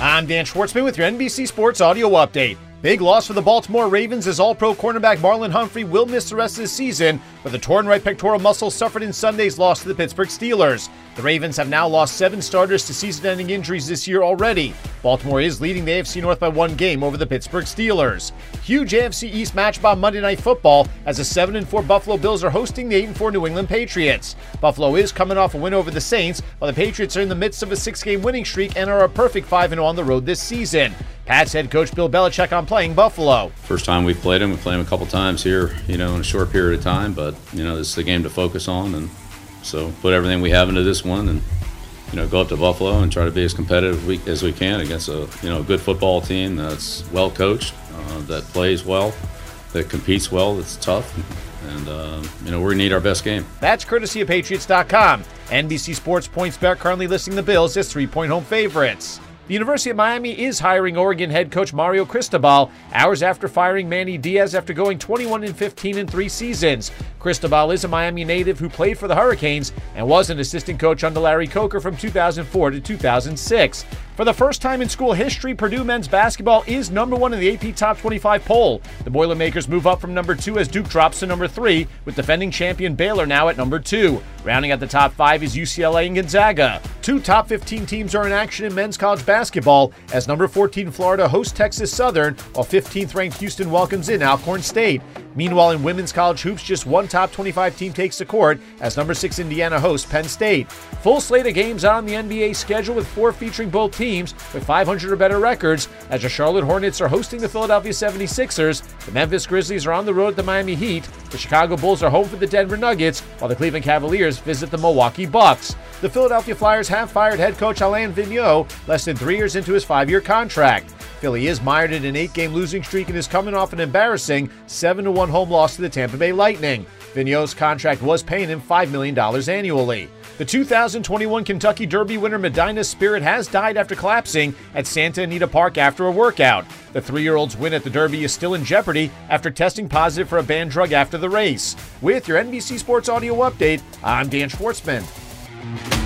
I'm Dan Schwartzman with your NBC Sports Audio Update. Big loss for the Baltimore Ravens as All-Pro cornerback Marlon Humphrey will miss the rest of the season with a torn right pectoral muscle suffered in Sunday's loss to the Pittsburgh Steelers. The Ravens have now lost 7 starters to season-ending injuries this year already. Baltimore is leading the AFC North by 1 game over the Pittsburgh Steelers. Huge AFC East matchup on Monday Night Football as the 7-4 Buffalo Bills are hosting the 8-4 New England Patriots. Buffalo is coming off a win over the Saints, while the Patriots are in the midst of a 6-game winning streak and are a perfect 5-0 on the road this season. Pats head coach Bill Belichick on playing Buffalo. First time we've played him. We played him a couple times here, in a short period of time, but, this is the game to focus on, and so put everything we have into this one and, go up to Buffalo and try to be as competitive as we can against a good football team that's well coached, that plays well, that competes well, that's tough, and we're going to need our best game. That's courtesy of Patriots.com. NBC Sports PointsBet currently listing the Bills as 3-point home favorites. The University of Miami is hiring Oregon head coach Mario Cristobal hours after firing Manny Diaz after going 21-15 in 3 seasons. Cristobal is a Miami native who played for the Hurricanes and was an assistant coach under Larry Coker from 2004 to 2006. For the first time in school history, Purdue men's basketball is number 1 in the AP Top 25 poll. The Boilermakers move up from number 2 as Duke drops to number 3, with defending champion Baylor now at number 2. Rounding out the top 5 is UCLA and Gonzaga. 2 top 15 teams are in action in men's college basketball as number 14 Florida hosts Texas Southern, while 15th ranked Houston welcomes in Alcorn State. Meanwhile, in women's college hoops, just 1 top 25 team takes the court as number 6 Indiana hosts Penn State. Full slate of games on the NBA schedule with 4 featuring both teams with 500 or better records as the Charlotte Hornets are hosting the Philadelphia 76ers, the Memphis Grizzlies are on the road at the Miami Heat, the Chicago Bulls are home for the Denver Nuggets, while the Cleveland Cavaliers visit the Milwaukee Bucks. The Philadelphia Flyers have fired head coach Alain Vigneault less than 3 years into his 5-year contract. Philly is mired in an 8-game losing streak and is coming off an embarrassing 7-1 home loss to the Tampa Bay Lightning. Vigneault's contract was paying him $5 million annually. The 2021 Kentucky Derby winner Medina Spirit has died after collapsing at Santa Anita Park after a workout. The 3-year-old's win at the Derby is still in jeopardy after testing positive for a banned drug after the race. With your NBC Sports Audio Update, I'm Dan Schwartzman.